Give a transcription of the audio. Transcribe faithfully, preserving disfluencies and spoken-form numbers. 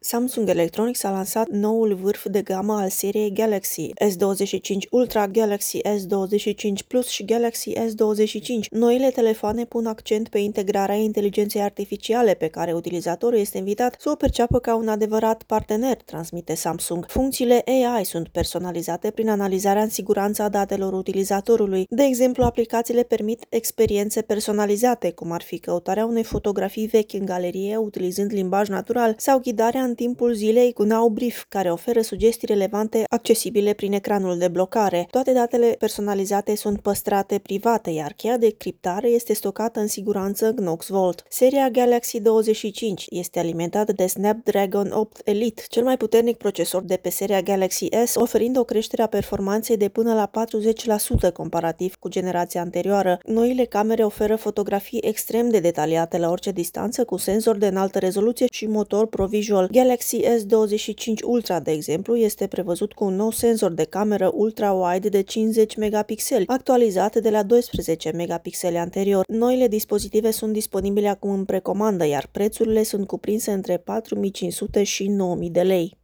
Samsung Electronics a lansat noul vârf de gamă al seriei Galaxy S douăzeci și cinci Ultra, Galaxy S douăzeci și cinci Plus și Galaxy S douăzeci și cinci. Noile telefoane pun accent pe integrarea inteligenței artificiale pe care utilizatorul este invitat să o perceapă ca un adevărat partener, transmite Samsung. Funcțiile A I sunt personalizate prin analizarea în siguranță a datelor utilizatorului. De exemplu, aplicațiile permit experiențe personalizate, cum ar fi căutarea unei fotografii vechi în galerie utilizând limbaj natural sau ghidarea în timpul zilei cu Now Brief, care oferă sugestii relevante accesibile prin ecranul de blocare. Toate datele personalizate sunt păstrate private, iar cheia de criptare este stocată în siguranță în Knox Vault. Seria Galaxy douăzeci și cinci este alimentată de Snapdragon opt Elite, cel mai puternic procesor de pe seria Galaxy S, oferind o creștere a performanței de până la patruzeci la sută comparativ cu generația anterioară. Noile camere oferă fotografii extrem de detaliate la orice distanță, cu senzor de înaltă rezoluție și motor ProVisual. Galaxy S douăzeci și cinci Ultra, de exemplu, este prevăzut cu un nou senzor de cameră ultra-wide de cincizeci megapixeli, actualizat de la doisprezece megapixeli anterior. Noile dispozitive sunt disponibile acum în precomandă, iar prețurile sunt cuprinse între patru mii cinci sute și nouă mii de lei.